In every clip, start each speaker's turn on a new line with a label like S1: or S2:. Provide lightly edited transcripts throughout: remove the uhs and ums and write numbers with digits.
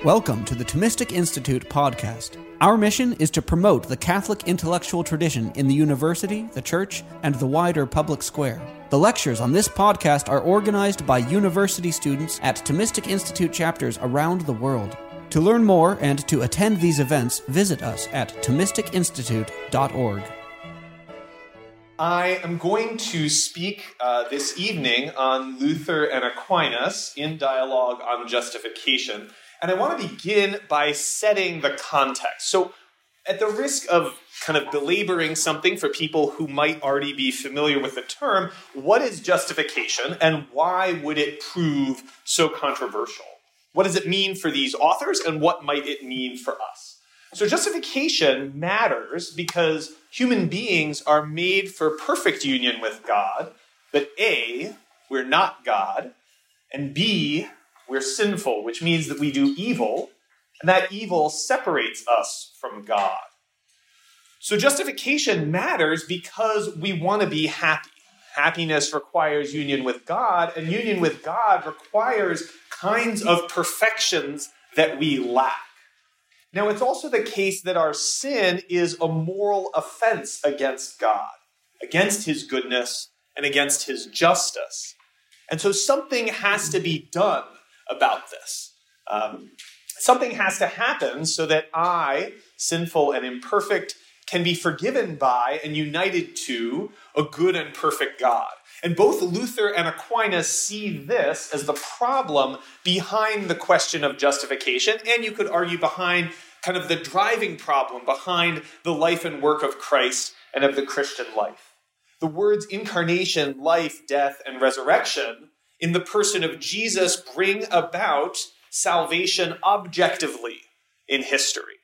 S1: Welcome to the Thomistic Institute podcast. Our mission is to promote the Catholic intellectual tradition in the university, the church, and the wider public square. The lectures on this podcast are organized by university students at Thomistic Institute chapters around the world. To learn more and to attend these events, visit us at ThomisticInstitute.org.
S2: I am going to speak this evening on Luther and Aquinas in dialogue on justification. And I want to begin by setting the context. So at the risk of kind of belaboring something for people who might already be familiar with the term, what is justification and why would it prove so controversial? What does it mean for these authors and what might it mean for us? So justification matters because human beings are made for perfect union with God, but A, we're not God, and B, we're sinful, which means that we do evil, and that evil separates us from God. So justification matters because we want to be happy. Happiness requires union with God, and union with God requires kinds of perfections that we lack. Now, it's also the case that our sin is a moral offense against God, against his goodness, and against his justice. And so something has to be done about this. Something has to happen so that I, sinful and imperfect, can be forgiven by and united to a good and perfect God. And both Luther and Aquinas see this as the problem behind the question of justification, and you could argue behind kind of the driving problem behind the life and work of Christ and of the Christian life. The words incarnation, life, death, and resurrection in the person of Jesus bring about salvation objectively in history.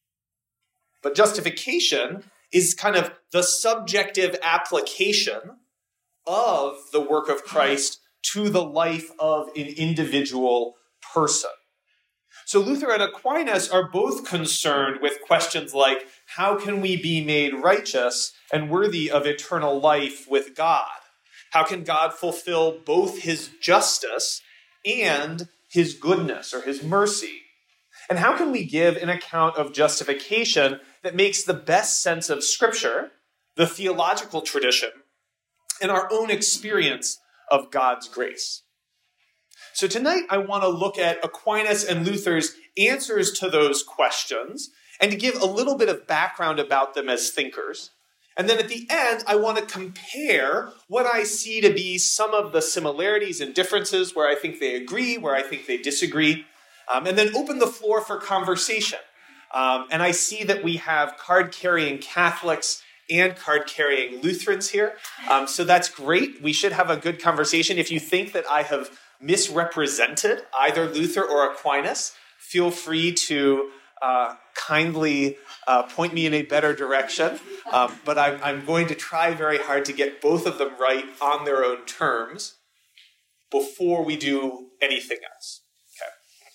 S2: But justification is kind of the subjective application of the work of Christ to the life of an individual person. So Luther and Aquinas are both concerned with questions like, how can we be made righteous and worthy of eternal life with God? How can God fulfill both his justice and his goodness or his mercy? And how can we give an account of justification that makes the best sense of Scripture, the theological tradition, and our own experience of God's grace? So tonight I want to look at Aquinas and Luther's answers to those questions and to give a little bit of background about them as thinkers. And then at the end, I want to compare what I see to be some of the similarities and differences where I think they agree, where I think they disagree, and then open the floor for conversation. And I see that we have card-carrying Catholics and card-carrying Lutherans here. So that's great. We should have a good conversation. If you think that I have misrepresented either Luther or Aquinas, feel free to kindly point me in a better direction. But I'm going to try very hard to get both of them right on their own terms before we do anything else. Okay.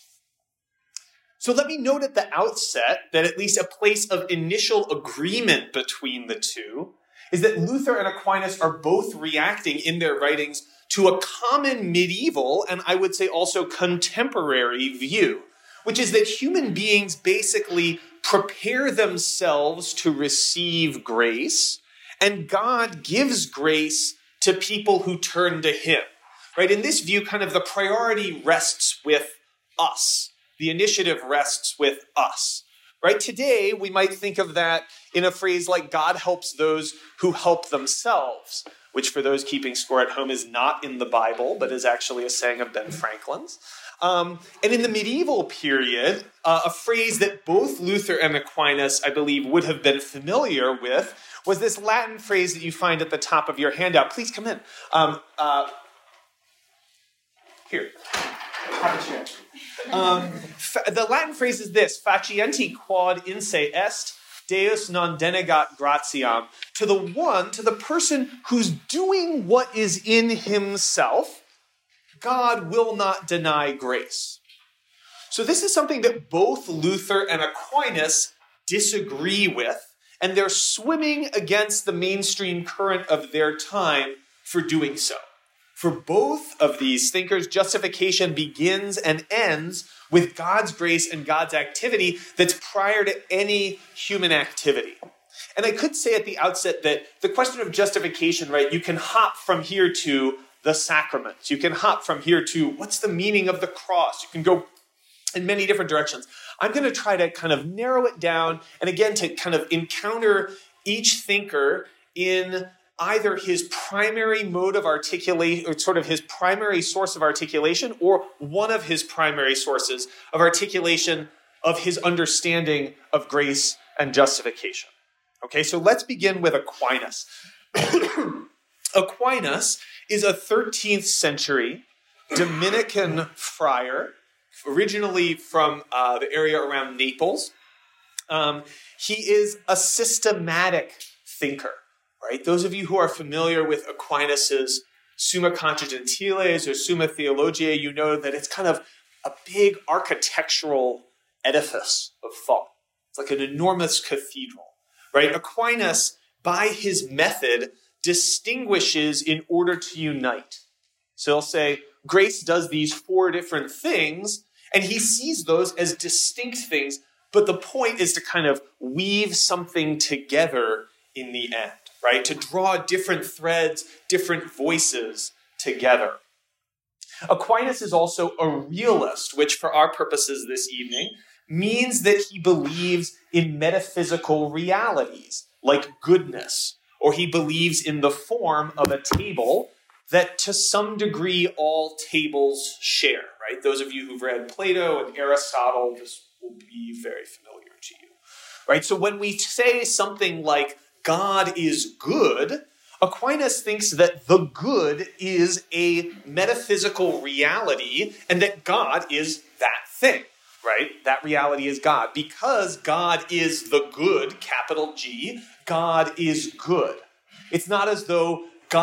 S2: So let me note at the outset that at least a place of initial agreement between the two is that Luther and Aquinas are both reacting in their writings to a common medieval and I would say also contemporary view, which is that human beings basically prepare themselves to receive grace, and God gives grace to people who turn to him. Right? In this view, kind of the priority rests with us. The initiative rests with us. Right? Today, we might think of that in a phrase like God helps those who help themselves, which for those keeping score at home is not in the Bible, but is actually a saying of Ben Franklin's. And in the medieval period, a phrase that both Luther and Aquinas, I believe, would have been familiar with was this Latin phrase that you find at the top of your handout. Please come in. Here, have a chair. The Latin phrase is this: facienti quod inse est, Deus non denegat gratiam. To the person who's doing what is in himself, God will not deny grace. So this is something that both Luther and Aquinas disagree with, and they're swimming against the mainstream current of their time for doing so. For both of these thinkers, justification begins and ends with God's grace and God's activity that's prior to any human activity. And I could say at the outset that the question of justification, right, you can hop from here to the sacraments. You can hop from here to what's the meaning of the cross. You can go in many different directions. I'm going to try to kind of narrow it down, and again, to kind of encounter each thinker in either his primary mode of articulation, or sort of his primary source of articulation, or one of his primary sources of articulation of his understanding of grace and justification. Okay, so let's begin with Aquinas. Aquinas is a 13th century Dominican friar, originally from the area around Naples. He is a systematic thinker, right? Those of you who are familiar with Aquinas' Summa Contra Gentiles or Summa Theologiae, you know that it's kind of a big architectural edifice of thought. It's like an enormous cathedral, right? Aquinas, by his method, distinguishes in order to unite. So he'll say, grace does these 4 different things, and he sees those as distinct things, but the point is to kind of weave something together in the end, right? To draw different threads, different voices together. Aquinas is also a realist, which for our purposes this evening means that he believes in metaphysical realities like goodness, or he believes in the form of a table that to some degree all tables share, right? Those of you who've read Plato and Aristotle, this will be very familiar to you, right? So when we say something like God is good, Aquinas thinks that the good is a metaphysical reality and that God is that thing, right? That reality is God. Because God is the good, capital G, God is good. It's not as though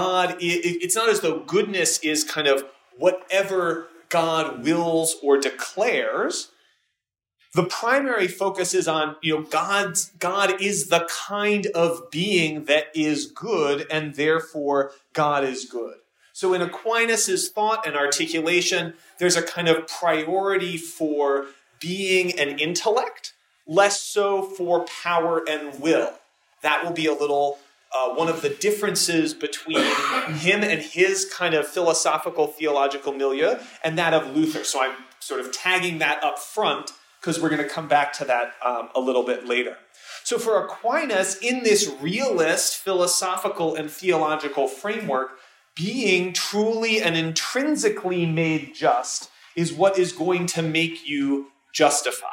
S2: goodness is kind of whatever God wills or declares. The primary focus is on, God is the kind of being that is good, and therefore God is good. So in Aquinas' thought and articulation, there's a kind of priority for being and intellect, less so for power and will. That will be a little one of the differences between him and his kind of philosophical, theological milieu and that of Luther. So I'm sort of tagging that up front because we're going to come back to that a little bit later. So for Aquinas, in this realist philosophical and theological framework, being truly and intrinsically made just is what is going to make you justified.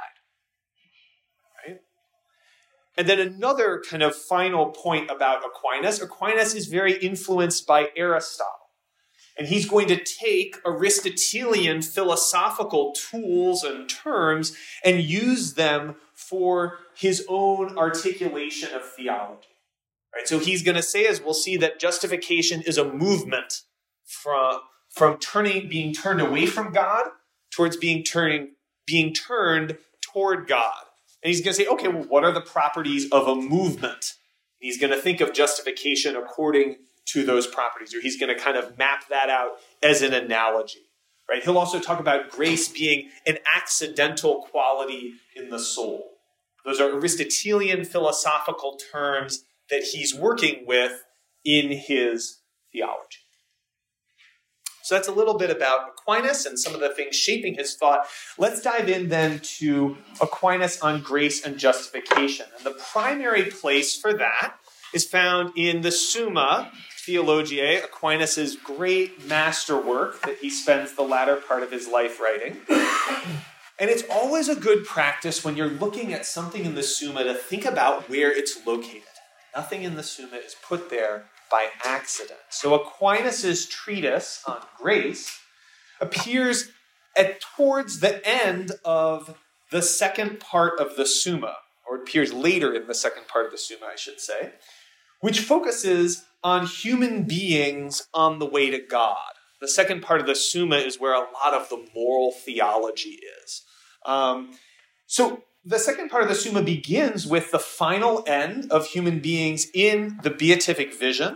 S2: And then another kind of final point about Aquinas. Aquinas is very influenced by Aristotle. And he's going to take Aristotelian philosophical tools and terms and use them for his own articulation of theology. Right? So he's going to say, as we'll see, that justification is a movement from being turned away from God towards being turned toward God. And he's going to say, okay, well, what are the properties of a movement? And he's going to think of justification according to those properties, or he's going to kind of map that out as an analogy, right? He'll also talk about grace being an accidental quality in the soul. Those are Aristotelian philosophical terms that he's working with in his theology. So that's a little bit about Aquinas and some of the things shaping his thought. Let's dive in then to Aquinas on grace and justification. And the primary place for that is found in the Summa Theologiae, Aquinas' great masterwork that he spends the latter part of his life writing. And it's always a good practice when you're looking at something in the Summa to think about where it's located. Nothing in the Summa is put there by accident. So Aquinas' treatise on grace appears towards the end of the second part of the Summa, or it appears later in the second part of the Summa, I should say, which focuses on human beings on the way to God. The second part of the Summa is where a lot of the moral theology is. So the second part of the Summa begins with the final end of human beings in the beatific vision,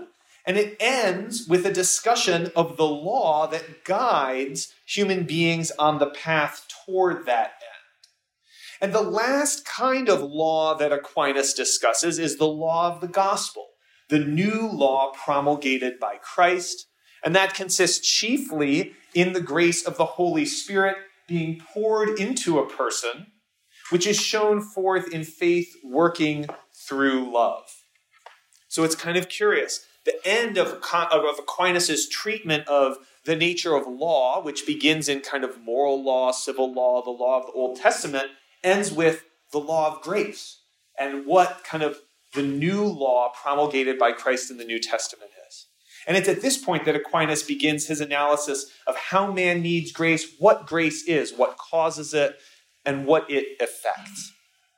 S2: And it ends with a discussion of the law that guides human beings on the path toward that end. And the last kind of law that Aquinas discusses is the law of the gospel, the new law promulgated by Christ. And that consists chiefly in the grace of the Holy Spirit being poured into a person, which is shown forth in faith working through love. So it's kind of curious. The end of Aquinas' treatment of the nature of law, which begins in kind of moral law, civil law, the law of the Old Testament, ends with the law of grace and what kind of the new law promulgated by Christ in the New Testament is. And it's at this point that Aquinas begins his analysis of how man needs grace, what grace is, what causes it, and what it affects.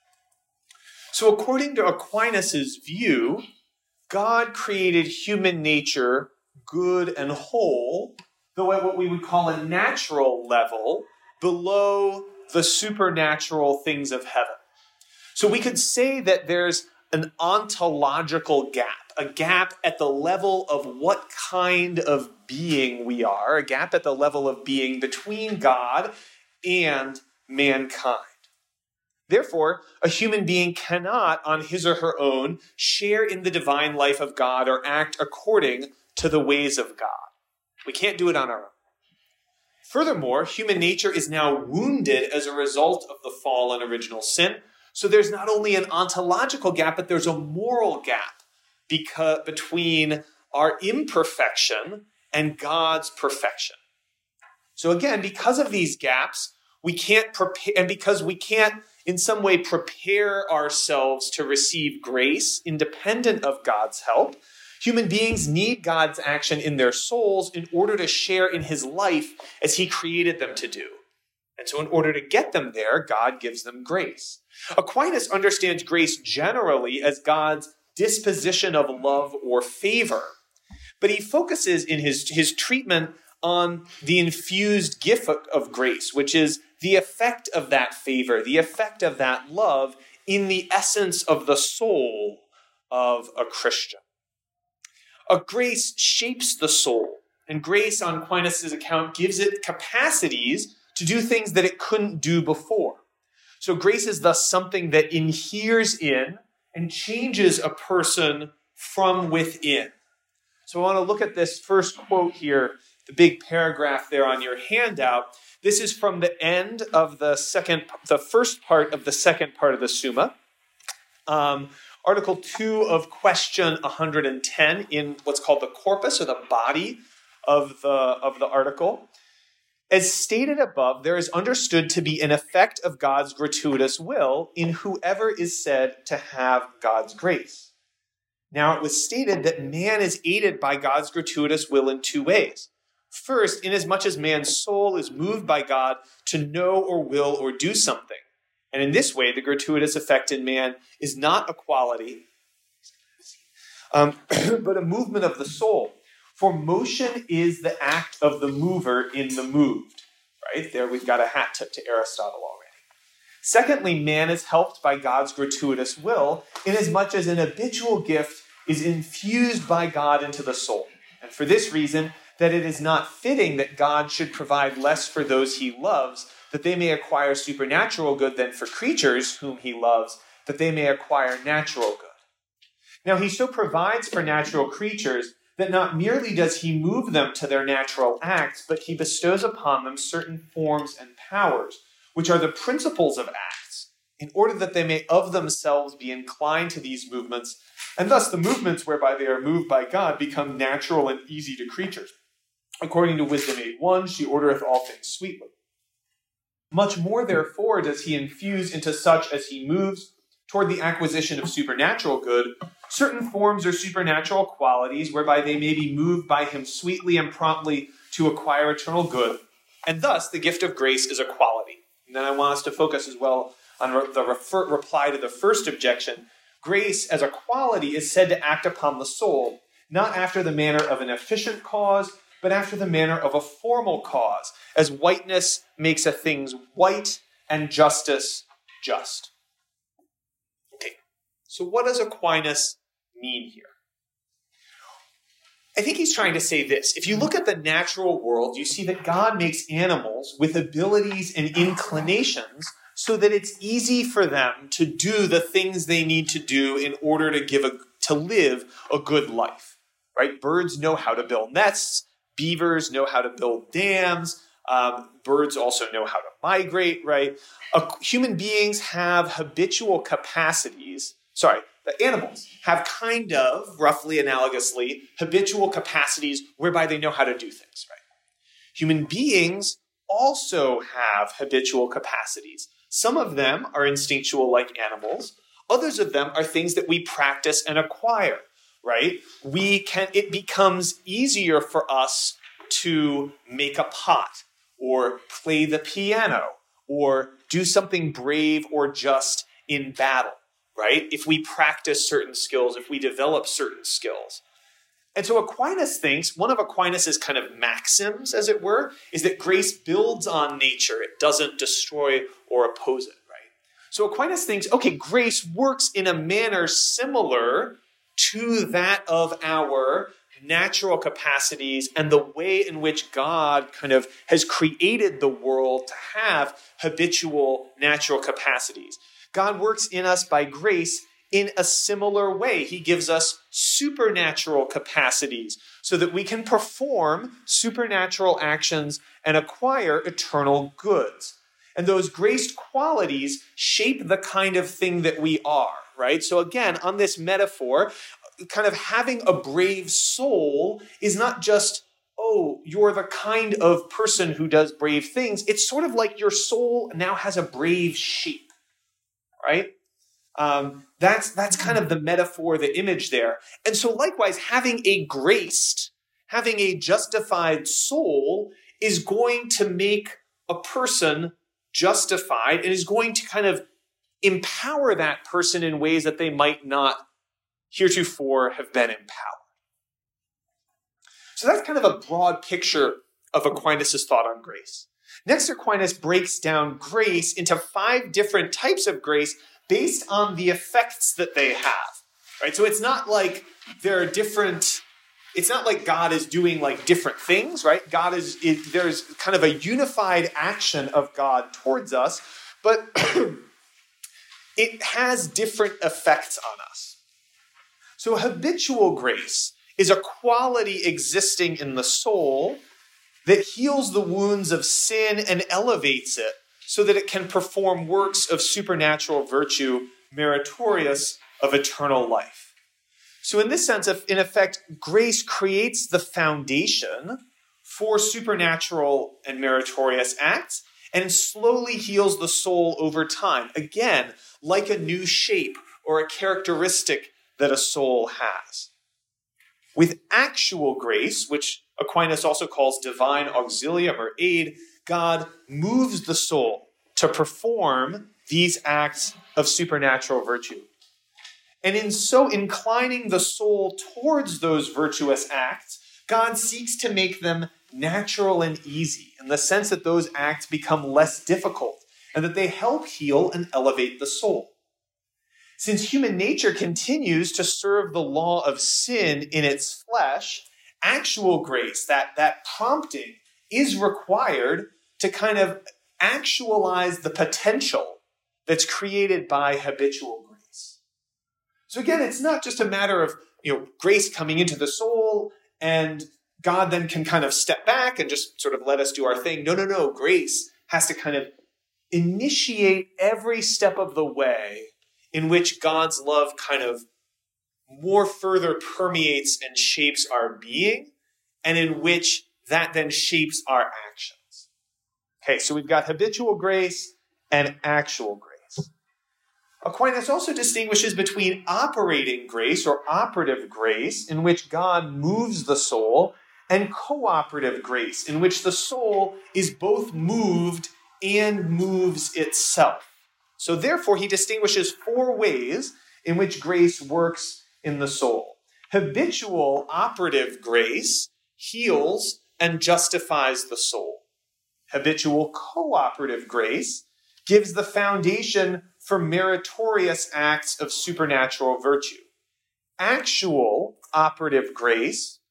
S2: So according to Aquinas' view, God created human nature good and whole, though at what we would call a natural level, below the supernatural things of heaven. So we could say that there's an ontological gap, a gap at the level of what kind of being we are, a gap at the level of being between God and mankind. Therefore, a human being cannot, on his or her own, share in the divine life of God or act according to the ways of God. We can't do it on our own. Furthermore, human nature is now wounded as a result of the fall and original sin. So there's not only an ontological gap, but there's a moral gap between our imperfection and God's perfection. So again, because of these gaps, we can't prepare, and because we can't in some way prepare ourselves to receive grace independent of God's help, human beings need God's action in their souls in order to share in his life as he created them to do. And so in order to get them there, God gives them grace. Aquinas understands grace generally as God's disposition of love or favor, but he focuses in his treatment on the infused gift of grace, which is the effect of that favor, the effect of that love in the essence of the soul of a Christian. A grace shapes the soul, and grace, on Aquinas' account, gives it capacities to do things that it couldn't do before. So grace is thus something that inheres in and changes a person from within. So I want to look at this first quote here, the big paragraph there on your handout. This is from the end of the first part of the second part of the Summa. Article 2 of question 110 in what's called the corpus, or the body of the article. As stated above, there is understood to be an effect of God's gratuitous will in whoever is said to have God's grace. Now, it was stated that man is aided by God's gratuitous will in two ways. First, inasmuch as man's soul is moved by God to know or will or do something. And in this way, the gratuitous effect in man is not a quality, but a movement of the soul. For motion is the act of the mover in the moved. Right? There we've got a hat tip to Aristotle already. Secondly, man is helped by God's gratuitous will, inasmuch as an habitual gift is infused by God into the soul. And for this reason, that it is not fitting that God should provide less for those he loves, that they may acquire supernatural good, than for creatures whom he loves, that they may acquire natural good. Now he so provides for natural creatures that not merely does he move them to their natural acts, but he bestows upon them certain forms and powers, which are the principles of acts, in order that they may of themselves be inclined to these movements, and thus the movements whereby they are moved by God become natural and easy to creatures. According to Wisdom 8:1, she ordereth all things sweetly. Much more, therefore, does he infuse into such as he moves toward the acquisition of supernatural good, certain forms or supernatural qualities whereby they may be moved by him sweetly and promptly to acquire eternal good. And thus, the gift of grace is a quality. And then I want us to focus as well on the reply to the first objection. Grace as a quality is said to act upon the soul, not after the manner of an efficient cause, but after the manner of a formal cause, as whiteness makes a thing white and justice just. Okay, so what does Aquinas mean here? I think he's trying to say this. If you look at the natural world, you see that God makes animals with abilities and inclinations so that it's easy for them to do the things they need to do in order to live a good life, right? Birds know how to build nests. Beavers know how to build dams. Birds also know how to migrate, right? Human beings have habitual capacities. The animals have kind of, roughly analogously, habitual capacities whereby they know how to do things, right? Human beings also have habitual capacities. Some of them are instinctual like animals. Others of them are things that we practice and acquire, right? It becomes easier for us to make a pot or play the piano or do something brave or just in battle, right? If we practice certain skills, if we develop certain skills. And so Aquinas thinks, one of Aquinas' kind of maxims, as it were, is that grace builds on nature. It doesn't destroy or oppose it, right? So Aquinas thinks, okay, grace works in a manner similar to that of our natural capacities and the way in which God kind of has created the world to have habitual natural capacities. God works in us by grace in a similar way. He gives us supernatural capacities so that we can perform supernatural actions and acquire eternal goods. And those graced qualities shape the kind of thing that we are, right? So again, on this metaphor, kind of having a brave soul is not just, oh, you're the kind of person who does brave things. It's sort of like your soul now has a brave shape, right? That's kind of the metaphor, the image there. And so likewise, having a justified soul is going to make a person justified and is going to kind of empower that person in ways that they might not heretofore have been empowered. So that's kind of a broad picture of Aquinas' thought on grace. Next, Aquinas breaks down grace into 5 different types of grace based on the effects that they have, right? So it's not like it's not like God is doing like different things, right? There's kind of a unified action of God towards us, but it has different effects on us. So habitual grace is a quality existing in the soul that heals the wounds of sin and elevates it so that it can perform works of supernatural virtue meritorious of eternal life. So in this sense, in effect, grace creates the foundation for supernatural and meritorious acts and slowly heals the soul over time. Again, like a new shape or a characteristic that a soul has. With actual grace, which Aquinas also calls divine auxilium or aid, God moves the soul to perform these acts of supernatural virtue. And in so inclining the soul towards those virtuous acts, God seeks to make them natural and easy in the sense that those acts become less difficult and that they help heal and elevate the soul. Since human nature continues to serve the law of sin in its flesh, actual grace, that prompting, is required to kind of actualize the potential that's created by habitual grace. So again, it's not just a matter of grace coming into the soul and God then can kind of step back and just sort of let us do our thing. No. Grace has to kind of initiate every step of the way in which God's love kind of more further permeates and shapes our being, and in which that then shapes our actions. Okay, so we've got habitual grace and actual grace. Aquinas also distinguishes between operating grace or operative grace, in which God moves the soul, and cooperative grace, in which the soul is both moved and moves itself. So therefore, he distinguishes 4 ways in which grace works in the soul. Habitual operative grace heals and justifies the soul. Habitual cooperative grace gives the foundation for meritorious acts of supernatural virtue. Actual operative grace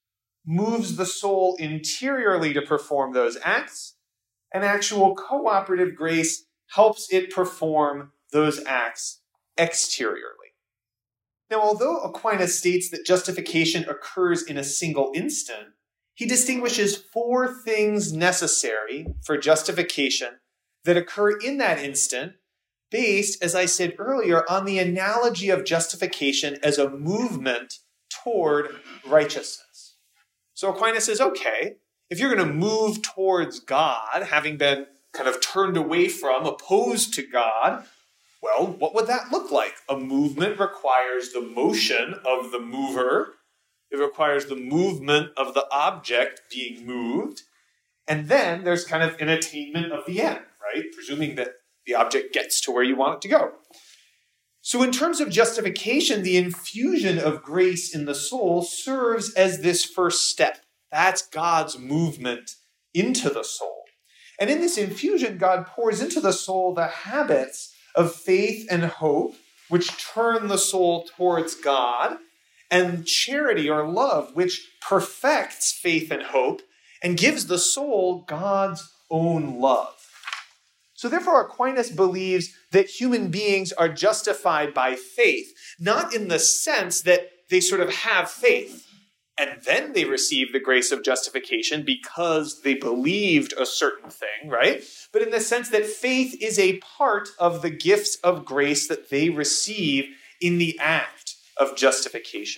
S2: moves the soul interiorly to perform those acts, and actual cooperative grace helps it perform those acts exteriorly. Now, although Aquinas states that justification occurs in a single instant, he distinguishes 4 things necessary for justification that occur in that instant, based, as I said earlier, on the analogy of justification as a movement toward righteousness. So Aquinas says, okay, if you're going to move towards God, having been kind of turned away from, opposed to God, well, what would that look like? A movement requires the motion of the mover. It requires the movement of the object being moved. And then there's kind of an attainment of the end, right? Presuming that the object gets to where you want it to go. So in terms of justification, the infusion of grace in the soul serves as this first step. That's God's movement into the soul. And in this infusion, God pours into the soul the habits of faith and hope, which turn the soul towards God, and charity or love, which perfects faith and hope and gives the soul God's own love. So therefore, Aquinas believes that human beings are justified by faith, not in the sense that they sort of have faith and then they receive the grace of justification because they believed a certain thing, right? But in the sense that faith is a part of the gifts of grace that they receive in the act of justification.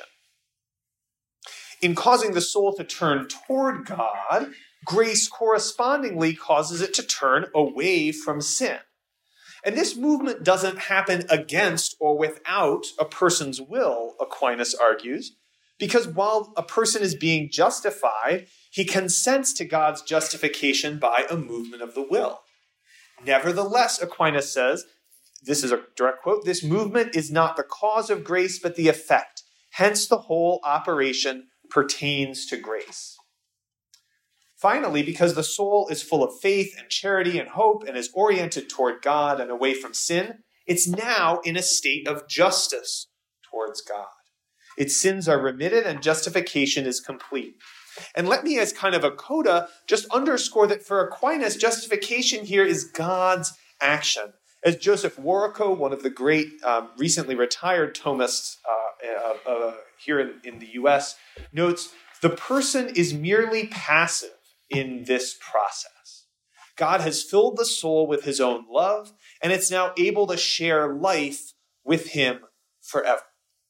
S2: In causing the soul to turn toward God, grace correspondingly causes it to turn away from sin. And this movement doesn't happen against or without a person's will, Aquinas argues, because while a person is being justified, he consents to God's justification by a movement of the will. Nevertheless, Aquinas says, this is a direct quote, this movement is not the cause of grace, but the effect. Hence, the whole operation pertains to grace. Finally, because the soul is full of faith and charity and hope and is oriented toward God and away from sin, it's now in a state of justice towards God. Its sins are remitted and justification is complete. And let me, as kind of a coda, just underscore that for Aquinas, justification here is God's action. As Joseph Warrico, one of the great recently retired Thomists here in the U.S., notes, the person is merely passive in this process. God has filled the soul with his own love, and it's now able to share life with him forever.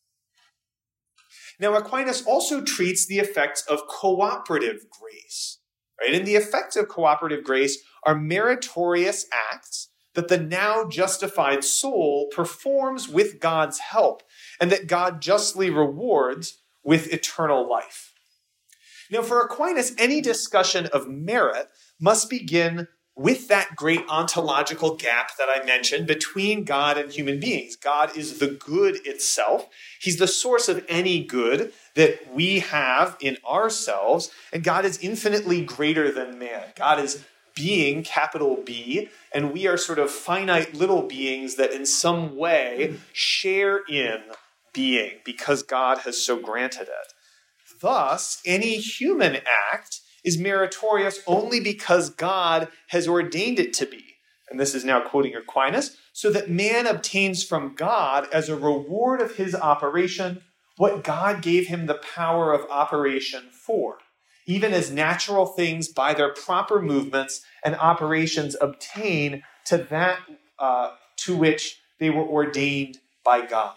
S2: Now, Aquinas also treats the effects of cooperative grace, right? And the effects of cooperative grace are meritorious acts that the now justified soul performs with God's help, and that God justly rewards with eternal life. Now, for Aquinas, any discussion of merit must begin with that great ontological gap that I mentioned between God and human beings. God is the good itself. He's the source of any good that we have in ourselves, and God is infinitely greater than man. God is being, capital B, and we are sort of finite little beings that in some way share in being because God has so granted it. Thus, any human act is meritorious only because God has ordained it to be. And this is now quoting Aquinas, so that man obtains from God as a reward of his operation what God gave him the power of operation for, even as natural things by their proper movements and operations obtain to that to which they were ordained by God.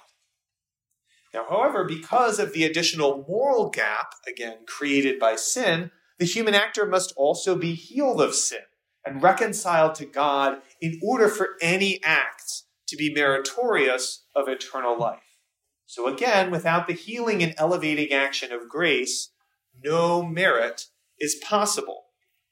S2: Now, however, because of the additional moral gap, again, created by sin, the human actor must also be healed of sin and reconciled to God in order for any acts to be meritorious of eternal life. So again, without the healing and elevating action of grace, no merit is possible.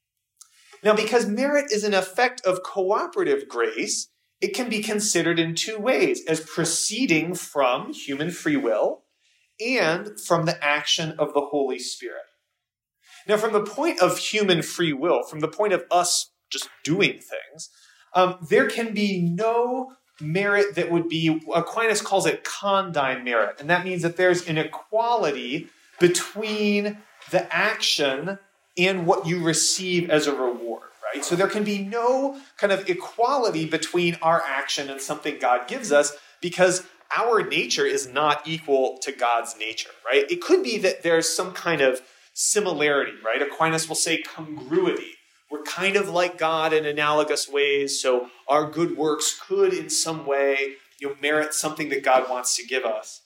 S2: Now, because merit is an effect of cooperative grace, it can be considered in two ways, as proceeding from human free will and from the action of the Holy Spirit. Now, from the point of human free will, from the point of us just doing things, there can be no merit that would be, Aquinas calls it condign merit. And that means that there's an equality between the action and what you receive as a reward, right? So there can be no kind of equality between our action and something God gives us because our nature is not equal to God's nature, right? It could be that there's some kind of similarity, right? Aquinas will say congruity. We're kind of like God in analogous ways, so our good works could in some way merit something that God wants to give us.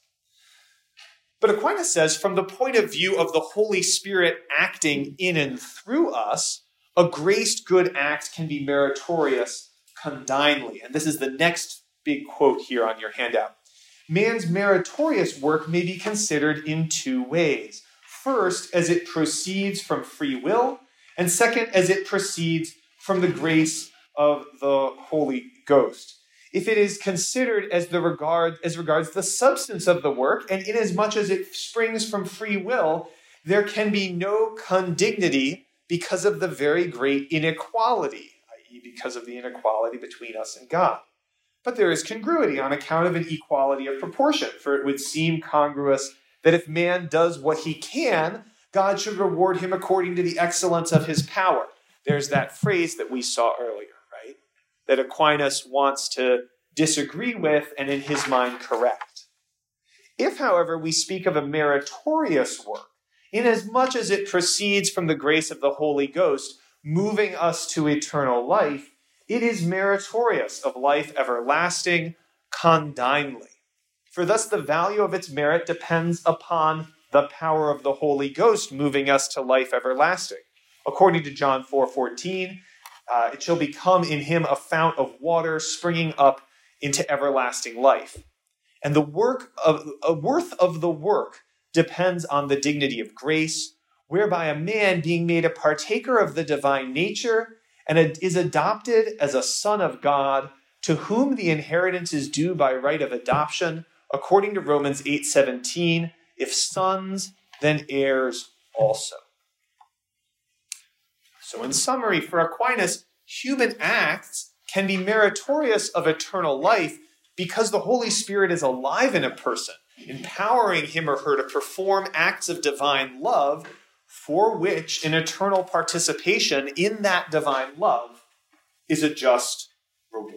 S2: But Aquinas says, from the point of view of the Holy Spirit acting in and through us, a graced good act can be meritorious condignly. And this is the next big quote here on your handout. Man's meritorious work may be considered in two ways. First, as it proceeds from free will, and second, as it proceeds from the grace of the Holy Ghost. If it is considered as regards the substance of the work, and inasmuch as it springs from free will, there can be no condignity because of the very great inequality, i.e., because of the inequality between us and God. But there is congruity on account of an equality of proportion, for it would seem congruous that if man does what he can, God should reward him according to the excellence of his power. There's that phrase that we saw earlier, right? That Aquinas wants to disagree with and in his mind correct. If, however, we speak of a meritorious work, inasmuch as it proceeds from the grace of the Holy Ghost, moving us to eternal life, it is meritorious of life everlasting condignly. For thus the value of its merit depends upon the power of the Holy Ghost moving us to life everlasting. According to John 4:14, it shall become in him a fount of water springing up into everlasting life. And the worth of the work depends on the dignity of grace, whereby a man, being made a partaker of the divine nature, and is adopted as a son of God, to whom the inheritance is due by right of adoption, according to Romans 8:17, if sons, then heirs also. So in summary, for Aquinas, human acts can be meritorious of eternal life because the Holy Spirit is alive in a person, empowering him or her to perform acts of divine love for which an eternal participation in that divine love is a just reward.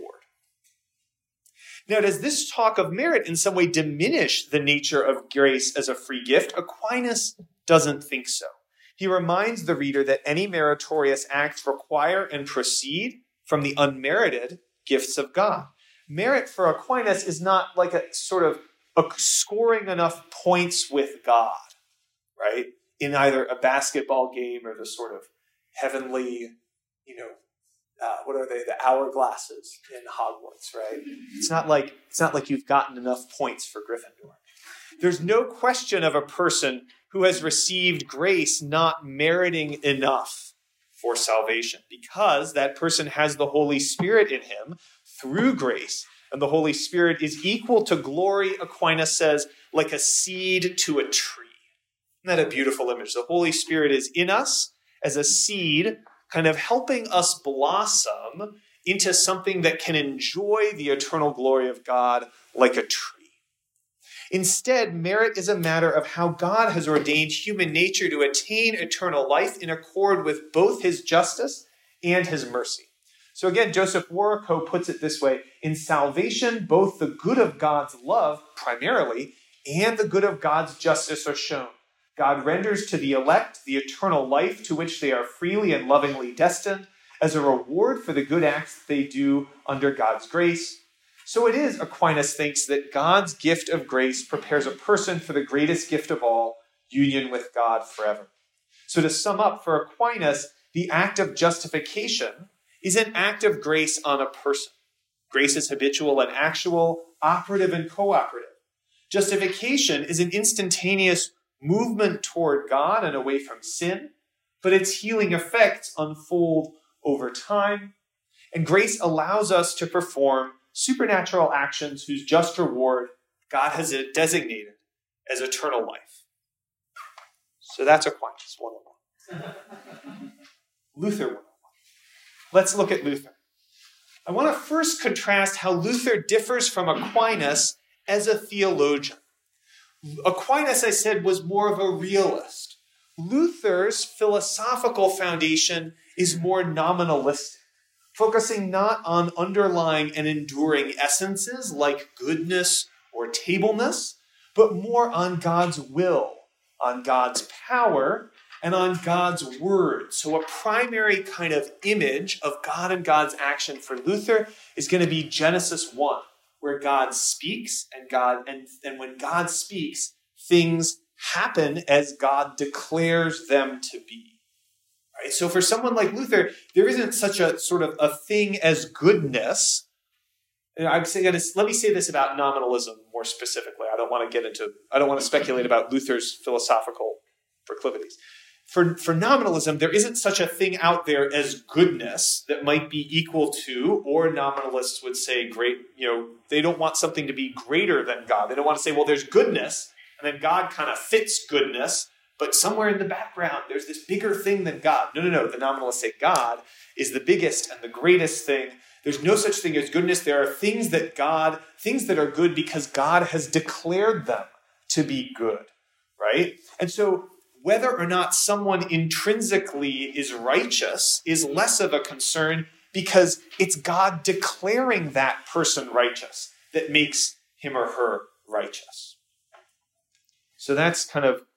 S2: Now, does this talk of merit in some way diminish the nature of grace as a free gift? Aquinas doesn't think so. He reminds the reader that any meritorious acts require and proceed from the unmerited gifts of God. Merit for Aquinas is not like a sort of scoring enough points with God, right? In either a basketball game or the sort of heavenly, what are they? The hourglasses in Hogwarts, right? It's not like you've gotten enough points for Gryffindor. There's no question of a person who has received grace not meriting enough for salvation, because that person has the Holy Spirit in him through grace, and the Holy Spirit is equal to glory, Aquinas says, like a seed to a tree. Isn't that a beautiful image? The Holy Spirit is in us as a seed, kind of helping us blossom into something that can enjoy the eternal glory of God like a tree. Instead, merit is a matter of how God has ordained human nature to attain eternal life in accord with both his justice and his mercy. So again, Joseph Warrico puts it this way: in salvation, both the good of God's love, primarily, and the good of God's justice are shown. God renders to the elect the eternal life to which they are freely and lovingly destined as a reward for the good acts they do under God's grace. So it is, Aquinas thinks, that God's gift of grace prepares a person for the greatest gift of all, union with God forever. So to sum up, for Aquinas, the act of justification is an act of grace on a person. Grace is habitual and actual, operative and cooperative. Justification is an instantaneous movement toward God and away from sin, but its healing effects unfold over time. And grace allows us to perform supernatural actions whose just reward God has designated as eternal life. So that's Aquinas 101. Luther 101. Let's look at Luther. I want to first contrast how Luther differs from Aquinas as a theologian. Aquinas, I said, was more of a realist. Luther's philosophical foundation is more nominalistic, focusing not on underlying and enduring essences like goodness or tableness, but more on God's will, on God's power, and on God's word. So a primary kind of image of God and God's action for Luther is going to be Genesis 1, where God speaks, and when God speaks, things happen as God declares them to be. Right? So for someone like Luther, there isn't such a sort of a thing as goodness. And let me say this about nominalism more specifically. I don't want to speculate about Luther's philosophical proclivities. For nominalism, there isn't such a thing out there as goodness that might be equal to, or nominalists would say they don't want something to be greater than God. They don't want to say, well, there's goodness, and then God kind of fits goodness, but somewhere in the background, there's this bigger thing than God. No. The nominalists say God is the biggest and the greatest thing. There's no such thing as goodness. There are things that are good because God has declared them to be good, right? And so whether or not someone intrinsically is righteous is less of a concern because it's God declaring that person righteous that makes him or her righteous. So that's kind of,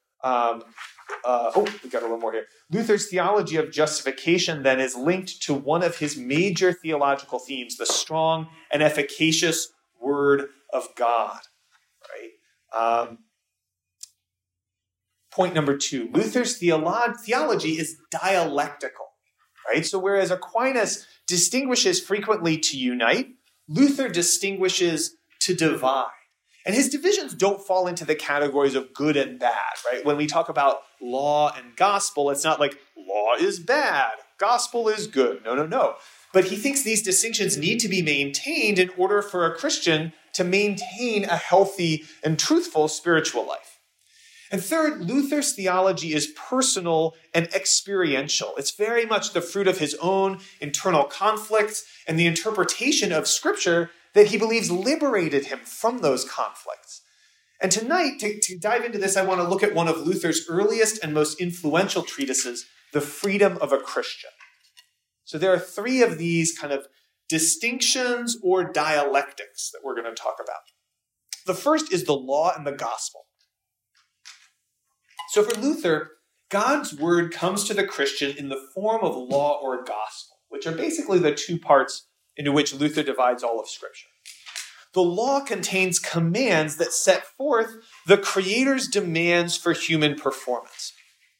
S2: we got a little more here. Luther's theology of justification then is linked to one of his major theological themes, the strong and efficacious word of God, right? Point number 2, Luther's theology is dialectical, right? So whereas Aquinas distinguishes frequently to unite, Luther distinguishes to divide. And his divisions don't fall into the categories of good and bad, right? When we talk about law and gospel, it's not like law is bad, gospel is good. No. But he thinks these distinctions need to be maintained in order for a Christian to maintain a healthy and truthful spiritual life. And third, Luther's theology is personal and experiential. It's very much the fruit of his own internal conflicts and the interpretation of Scripture that he believes liberated him from those conflicts. And tonight, to dive into this, I want to look at one of Luther's earliest and most influential treatises, The Freedom of a Christian. So there are 3 of these kind of distinctions or dialectics that we're going to talk about. The first is the law and the gospel. So for Luther, God's word comes to the Christian in the form of law or gospel, which are basically the 2 parts into which Luther divides all of Scripture. The law contains commands that set forth the Creator's demands for human performance.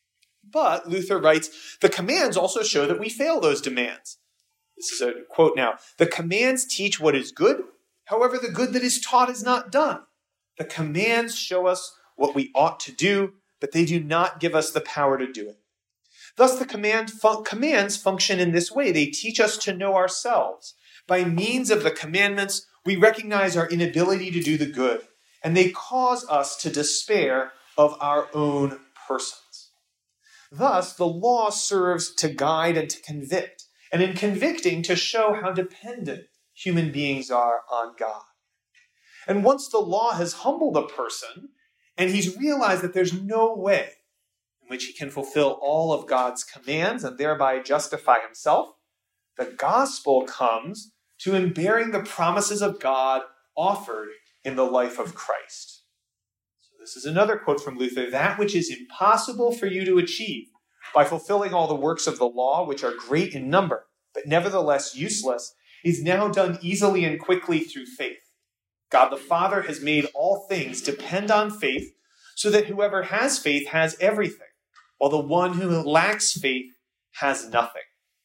S2: But, Luther writes, the commands also show that we fail those demands. This is a quote now. The commands teach what is good. However, the good that is taught is not done. The commands show us what we ought to do, but they do not give us the power to do it. Thus, the commands function in this way. They teach us to know ourselves. By means of the commandments, we recognize our inability to do the good, and they cause us to despair of our own persons. Thus, the law serves to guide and to convict, and in convicting, to show how dependent human beings are on God. And once the law has humbled a person, and he's realized that there's no way in which he can fulfill all of God's commands and thereby justify himself, the gospel comes to him bearing the promises of God offered in the life of Christ. So this is another quote from Luther. That which is impossible for you to achieve by fulfilling all the works of the law, which are great in number, but nevertheless useless, is now done easily and quickly through faith. God the Father has made all things depend on faith, so that whoever has faith has everything, while the one who lacks faith has nothing.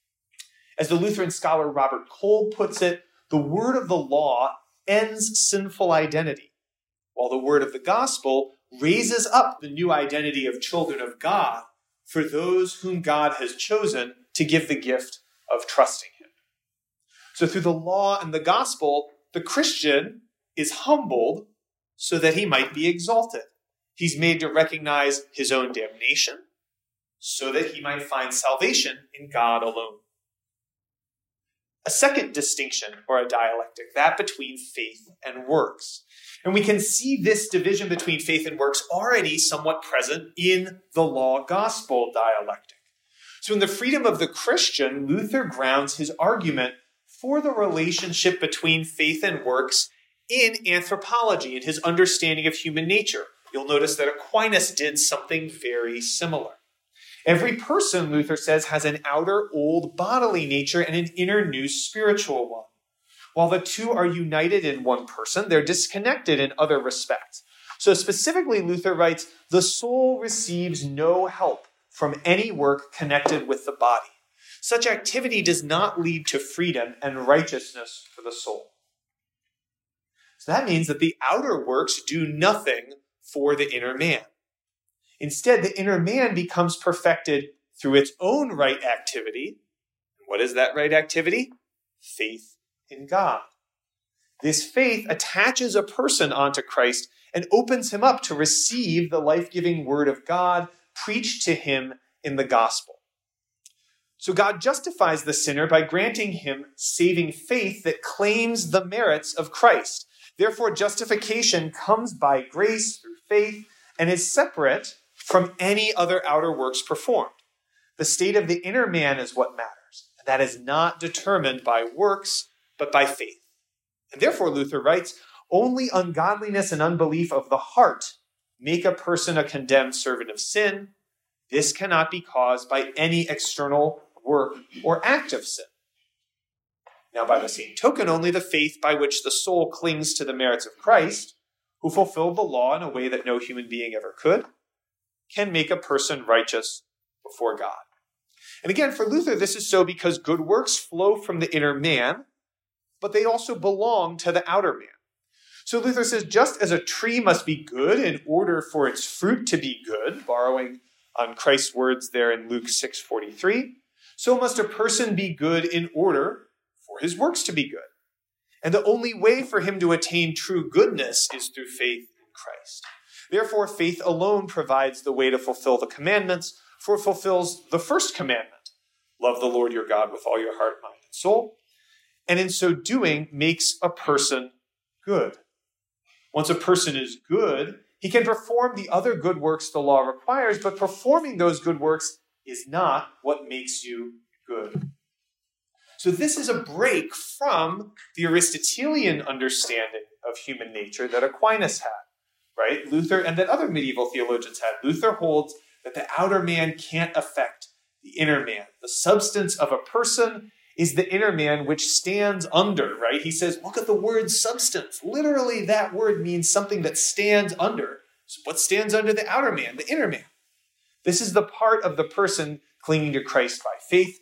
S2: As the Lutheran scholar Robert Cole puts it, the word of the law ends sinful identity, while the word of the gospel raises up the new identity of children of God for those whom God has chosen to give the gift of trusting him. So through the law and the gospel, the Christian is humbled so that he might be exalted. He's made to recognize his own damnation so that he might find salvation in God alone. a second distinction, or a dialectic, that between faith and works. And we can see this division between faith and works already somewhat present in the law-gospel dialectic. So in the Freedom of the Christian, Luther grounds his argument for the relationship between faith and works in anthropology, in his understanding of human nature. You'll notice that Aquinas did something very similar. Every person, Luther says, has an outer old bodily nature and an inner new spiritual one. While the two are united in one person, they're disconnected in other respects. So specifically, Luther writes, the soul receives no help from any work connected with the body. Such activity does not lead to freedom and righteousness for the soul. So that means that the outer works do nothing for the inner man. Instead, the inner man becomes perfected through its own right activity. What is that right activity? Faith in God. This faith attaches a person onto Christ and opens him up to receive the life-giving word of God preached to him in the gospel. So God justifies the sinner by granting him saving faith that claims the merits of Christ. Therefore, justification comes by grace through faith and is separate from any other outer works performed. The state of the inner man is what matters, and that is not determined by works, but by faith. And therefore, Luther writes, only ungodliness and unbelief of the heart make a person a condemned servant of sin. This cannot be caused by any external work or act of sin. Now, by the same token, only the faith by which the soul clings to the merits of Christ, who fulfilled the law in a way that no human being ever could, can make a person righteous before God. And again, for Luther, this is so because good works flow from the inner man, but they also belong to the outer man. So Luther says, just as a tree must be good in order for its fruit to be good, borrowing on Christ's words there in Luke 6:43, so must a person be good in order for his works to be good. And the only way for him to attain true goodness is through faith in Christ. Therefore, faith alone provides the way to fulfill the commandments, for it fulfills the first commandment, love the Lord your God with all your heart, mind, and soul, and in so doing makes a person good. Once a person is good, he can perform the other good works the law requires, but performing those good works is not what makes you good. So this is a break from the Aristotelian understanding of human nature that Aquinas had, right? Luther and that other medieval theologians had. Luther holds that the outer man can't affect the inner man. The substance of a person is the inner man, which stands under, right? He says, look at the word substance. Literally, that word means something that stands under. So what stands under the outer man? The inner man. This is the part of the person clinging to Christ by faith.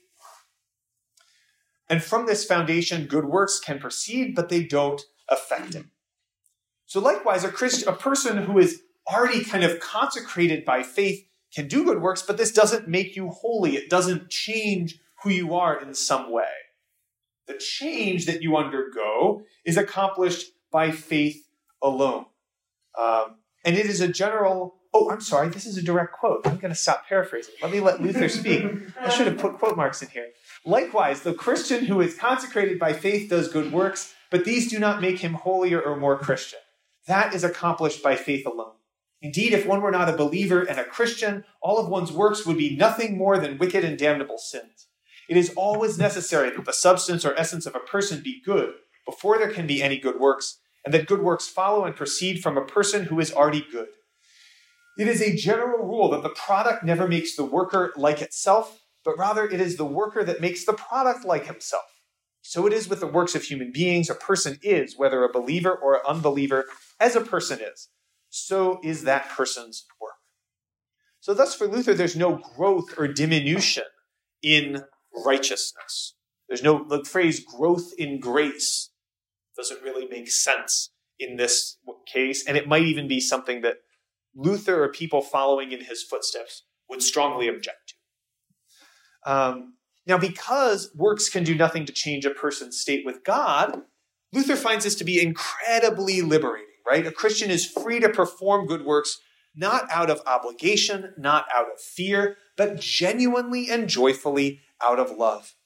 S2: And from this foundation, good works can proceed, but they don't affect it. So likewise, a person who is already kind of consecrated by faith can do good works, but this doesn't make you holy. It doesn't change who you are in some way. The change that you undergo is accomplished by faith alone. And it is a general... Oh, I'm sorry, this is a direct quote. I'm going to stop paraphrasing. Let me let Luther speak. I should have put quote marks in here. Likewise, the Christian who is consecrated by faith does good works, but these do not make him holier or more Christian. That is accomplished by faith alone. Indeed, if one were not a believer and a Christian, all of one's works would be nothing more than wicked and damnable sins. It is always necessary that the substance or essence of a person be good before there can be any good works, and that good works follow and proceed from a person who is already good. It is a general rule that the product never makes the worker like itself, but rather it is the worker that makes the product like himself. So it is with the works of human beings. A person is, whether a believer or an unbeliever, as a person is, so is that person's work. So thus for Luther, there's no growth or diminution in righteousness. There's no, the phrase growth in grace doesn't really make sense in this case, and it might even be something that Luther or people following in his footsteps would strongly object to. Now, because works can do nothing to change a person's state with God, Luther finds this to be incredibly liberating, right? A Christian is free to perform good works, not out of obligation, not out of fear, but genuinely and joyfully out of love.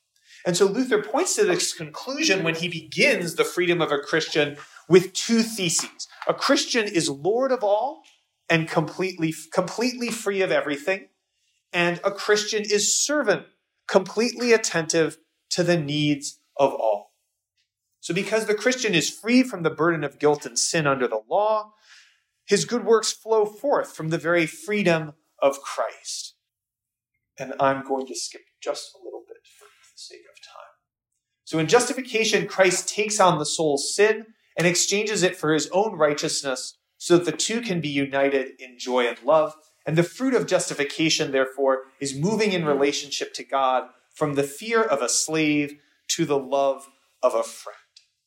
S2: And so Luther points to this conclusion when he begins the freedom of a Christian with two theses. A Christian is Lord of all and completely free of everything. And a Christian is servant, completely attentive to the needs of all. So because the Christian is free from the burden of guilt and sin under the law, his good works flow forth from the very freedom of Christ. And I'm going to skip just a little bit for the sake of time. So in justification, Christ takes on the soul's sin and exchanges it for his own righteousness so that the two can be united in joy and love. And the fruit of justification, therefore, is moving in relationship to God from the fear of a slave to the love of a friend.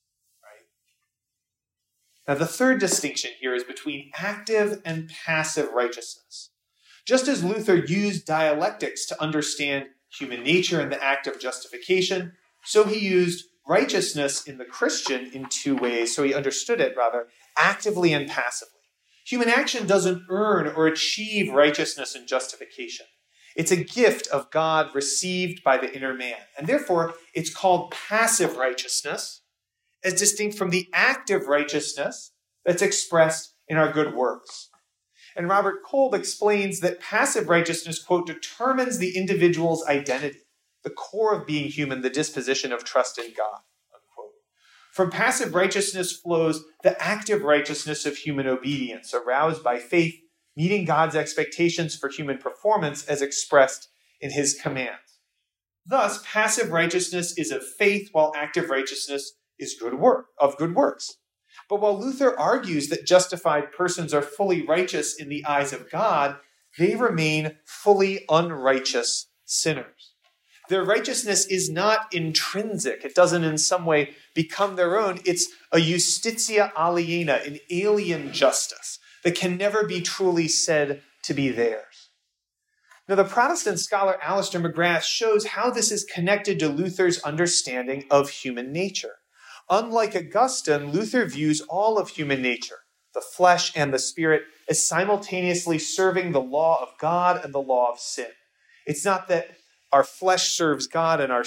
S2: Right? Now, the third distinction here is between active and passive righteousness. Just as Luther used dialectics to understand human nature and the act of justification, so he used righteousness in the Christian in two ways. So he understood it, rather, actively and passively. Human action doesn't earn or achieve righteousness and justification. It's a gift of God received by the inner man. And therefore, it's called passive righteousness, as distinct from the active righteousness that's expressed in our good works. And Robert Kolb explains that passive righteousness, quote, determines the individual's identity, the core of being human, the disposition of trust in God, unquote. From passive righteousness flows the active righteousness of human obedience, aroused by faith, meeting God's expectations for human performance as expressed in his commands. Thus, passive righteousness is of faith, while active righteousness is good works. But while Luther argues that justified persons are fully righteous in the eyes of God, they remain fully unrighteous sinners. Their righteousness is not intrinsic. It doesn't in some way become their own. It's a justitia aliena, an alien justice that can never be truly said to be theirs. Now, the Protestant scholar Alistair McGrath shows how this is connected to Luther's understanding of human nature. Unlike Augustine, Luther views all of human nature, the flesh and the spirit, as simultaneously serving the law of God and the law of sin. It's not that our flesh serves God and our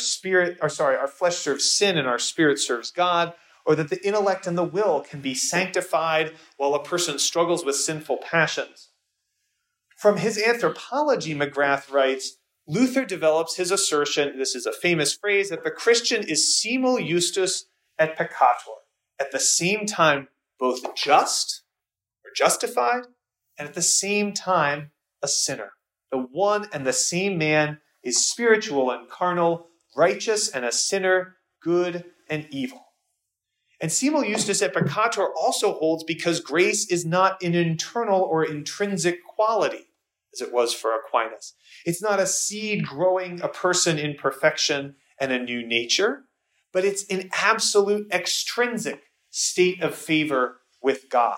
S2: flesh serves sin and our spirit serves God, or that the intellect and the will can be sanctified while a person struggles with sinful passions. From his Anthropology, McGrath writes, Luther develops his assertion, this is a famous phrase, that the Christian is simul justus et peccator, at the same time both just or justified, and at the same time a sinner. The one and the same man is spiritual and carnal, righteous and a sinner, good and evil. And simul justus et peccator also holds because grace is not an internal or intrinsic quality, as it was for Aquinas. It's not a seed growing a person in perfection and a new nature, but it's an absolute extrinsic state of favor with God.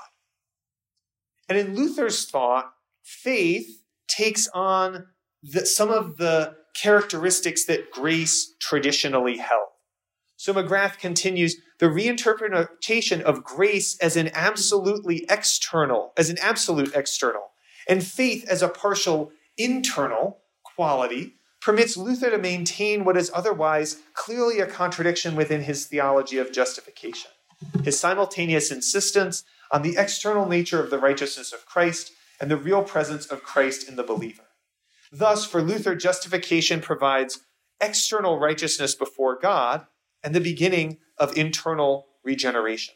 S2: And in Luther's thought, faith takes on some of the characteristics that grace traditionally held. So McGrath continues, the reinterpretation of grace as an absolute external, and faith as a partial internal quality permits Luther to maintain what is otherwise clearly a contradiction within his theology of justification. His simultaneous insistence on the external nature of the righteousness of Christ and the real presence of Christ in the believer. Thus, for Luther, justification provides external righteousness before God and the beginning of internal regeneration.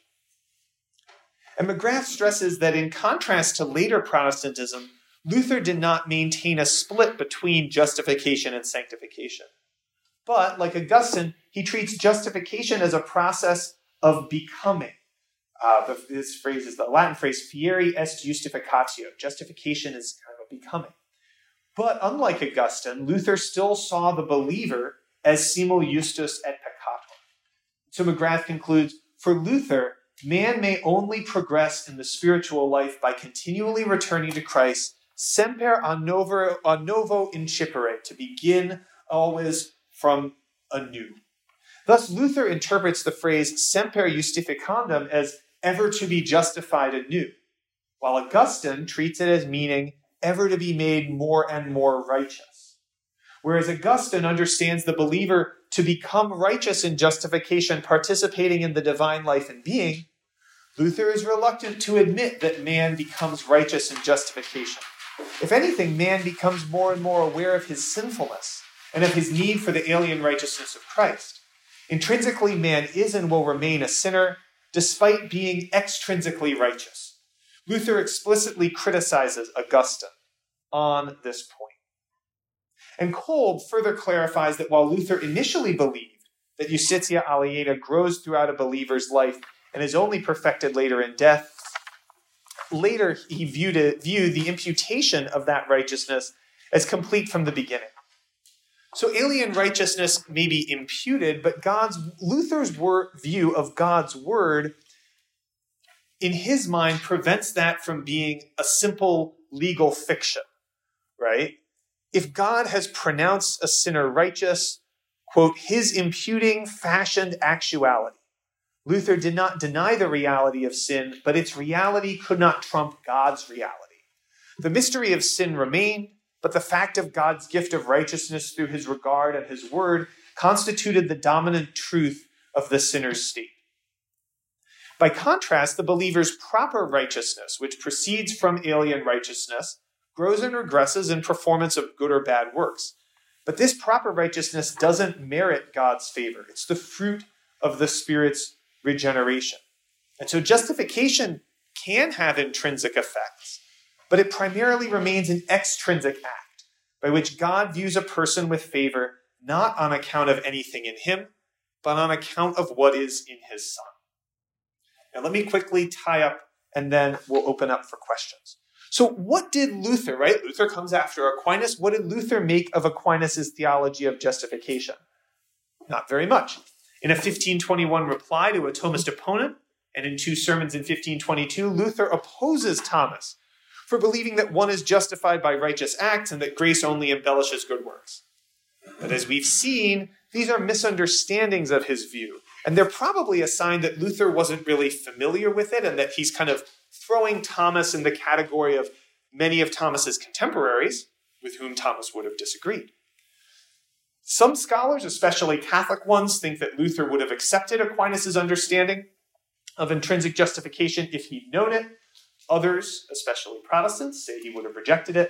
S2: And McGrath stresses that in contrast to later Protestantism, Luther did not maintain a split between justification and sanctification. But, like Augustine, he treats justification as a process of becoming. This phrase is the Latin phrase, fieri est justificatio. Justification is kind of a becoming. But unlike Augustine, Luther still saw the believer as simul justus et peccator. So McGrath concludes, for Luther, man may only progress in the spiritual life by continually returning to Christ, semper a novo incipere, to begin always from anew. Thus, Luther interprets the phrase semper justificandum as ever to be justified anew, while Augustine treats it as meaning ever to be made more and more righteous. Whereas Augustine understands the believer to become righteous in justification, participating in the divine life and being, Luther is reluctant to admit that man becomes righteous in justification. If anything, man becomes more and more aware of his sinfulness and of his need for the alien righteousness of Christ. Intrinsically, man is and will remain a sinner, despite being extrinsically righteous. Luther explicitly criticizes Augustine on this point. And Kolb further clarifies that while Luther initially believed that Justitia Aliena grows throughout a believer's life and is only perfected later in death, later he viewed the imputation of that righteousness as complete from the beginning. So alien righteousness may be imputed, but Luther's view of God's word, in his mind, prevents that from being a simple legal fiction, right? If God has pronounced a sinner righteous, quote, his imputing fashioned actuality. Luther did not deny the reality of sin, but its reality could not trump God's reality. The mystery of sin remained, but the fact of God's gift of righteousness through his regard and his word constituted the dominant truth of the sinner's state. By contrast, the believer's proper righteousness, which proceeds from alien righteousness, grows and regresses in performance of good or bad works. But this proper righteousness doesn't merit God's favor. It's the fruit of the Spirit's regeneration. And so justification can have intrinsic effects, but it primarily remains an extrinsic act by which God views a person with favor not on account of anything in him, but on account of what is in his Son. Now let me quickly tie up and then we'll open up for questions. So what did Luther, right? Luther comes after Aquinas. What did Luther make of Aquinas' theology of justification? Not very much. In a 1521 reply to a Thomist opponent, and in 2 sermons in 1522, Luther opposes Thomas for believing that one is justified by righteous acts and that grace only embellishes good works. But as we've seen, these are misunderstandings of his view, and they're probably a sign that Luther wasn't really familiar with it and that he's kind of throwing Thomas in the category of many of Thomas's contemporaries with whom Thomas would have disagreed. Some scholars, especially Catholic ones, think that Luther would have accepted Aquinas' understanding of intrinsic justification if he'd known it. Others, especially Protestants, say he would have rejected it.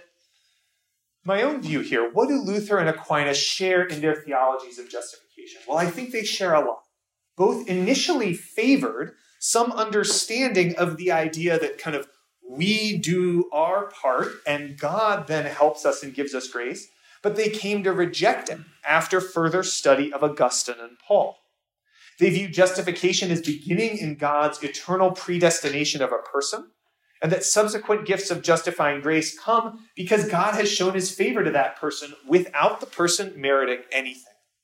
S2: My own view here, what do Luther and Aquinas share in their theologies of justification? Well, I think they share a lot. Both initially favored some understanding of the idea that kind of we do our part and God then helps us and gives us grace, but they came to reject it after further study of Augustine and Paul. They view justification as beginning in God's eternal predestination of a person, and that subsequent gifts of justifying grace come because God has shown his favor to that person without the person meriting anything.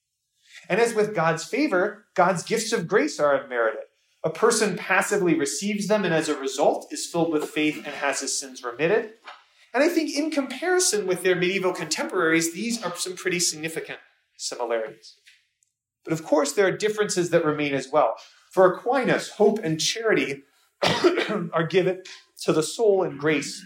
S2: And as with God's favor, God's gifts of grace are unmerited. A person passively receives them and as a result is filled with faith and has his sins remitted. And I think in comparison with their medieval contemporaries, these are some pretty significant similarities. But of course, there are differences that remain as well. For Aquinas, hope and charity are given to the soul and grace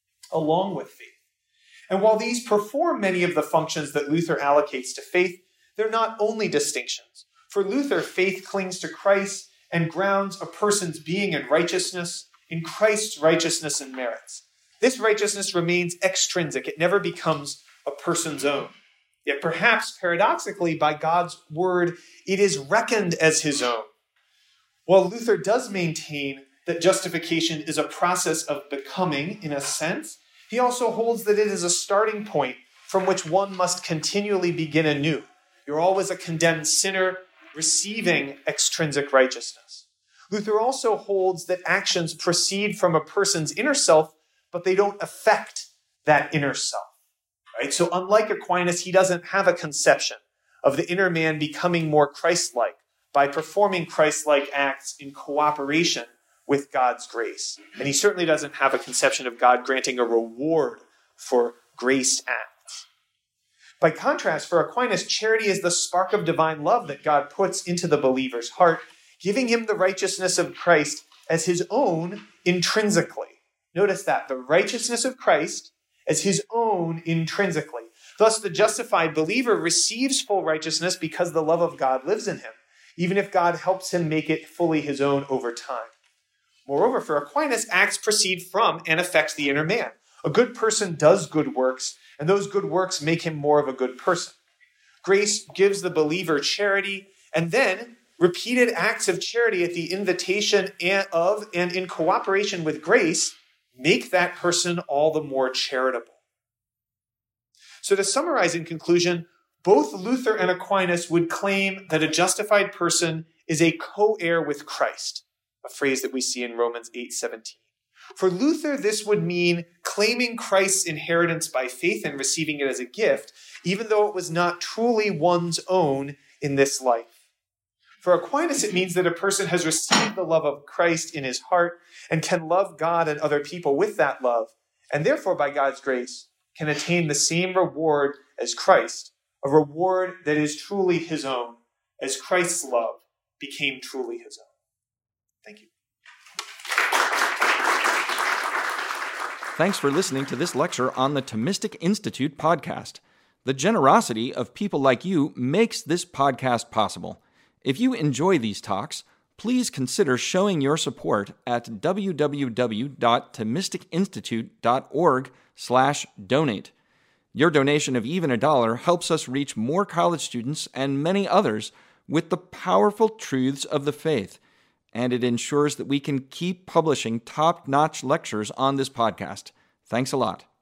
S2: along with faith. And while these perform many of the functions that Luther allocates to faith, they're not only distinctions. For Luther, faith clings to Christ and grounds a person's being in righteousness, in Christ's righteousness and merits. This righteousness remains extrinsic. It never becomes a person's own. Yet perhaps, paradoxically, by God's word, it is reckoned as his own. While Luther does maintain that justification is a process of becoming, in a sense, he also holds that it is a starting point from which one must continually begin anew. You're always a condemned sinner receiving extrinsic righteousness. Luther also holds that actions proceed from a person's inner self, but they don't affect that inner self. Right? So unlike Aquinas, he doesn't have a conception of the inner man becoming more Christ-like by performing Christ-like acts in cooperation with God's grace. And he certainly doesn't have a conception of God granting a reward for graced acts. By contrast, for Aquinas, charity is the spark of divine love that God puts into the believer's heart, giving him the righteousness of Christ as his own intrinsically. Notice that, the righteousness of Christ as his own intrinsically. Thus, the justified believer receives full righteousness because the love of God lives in him, even if God helps him make it fully his own over time. Moreover, for Aquinas, acts proceed from and affect the inner man. A good person does good works, and those good works make him more of a good person. Grace gives the believer charity, and then repeated acts of charity at the invitation of and in cooperation with grace make that person all the more charitable. So to summarize in conclusion, both Luther and Aquinas would claim that a justified person is a co-heir with Christ, a phrase that we see in Romans 8:17. For Luther, this would mean claiming Christ's inheritance by faith and receiving it as a gift, even though it was not truly one's own in this life. For Aquinas, it means that a person has received the love of Christ in his heart and can love God and other people with that love, and therefore, by God's grace, can attain the same reward as Christ, a reward that is truly his own, as Christ's love became truly his own. Thank you.
S3: Thanks for listening to this lecture on the Thomistic Institute podcast. The generosity of people like you makes this podcast possible. If you enjoy these talks, please consider showing your support at www.thomisticinstitute.org/donate. Your donation of even $1 helps us reach more college students and many others with the powerful truths of the faith, and it ensures that we can keep publishing top-notch lectures on this podcast. Thanks a lot.